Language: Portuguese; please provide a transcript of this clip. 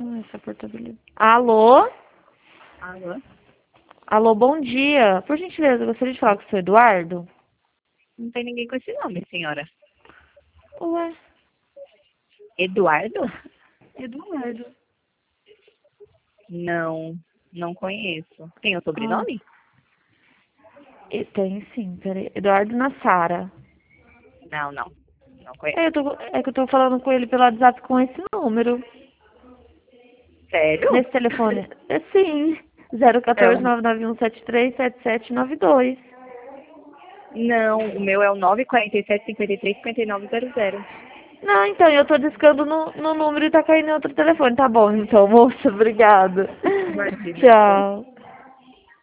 Essa portabilidade. Alô? Alô? Alô, bom dia. Por gentileza, eu gostaria de falar com o seu Eduardo? Não tem ninguém com esse nome, senhora. Ué, Eduardo? Eduardo. Não, não conheço. Tem o Ah, sobrenome? tem sim, peraí. Eduardo Nassara. Não, não. Não conheço. É que eu tô falando com ele pelo WhatsApp com esse número. Sério? Nesse telefone. É sim. Zero É o... 141737792. Não, o meu é o 947-53-5900. Não, então, eu tô discando no número e tá caindo em outro telefone. Tá bom, então, moça, obrigada. Imagina. Tchau.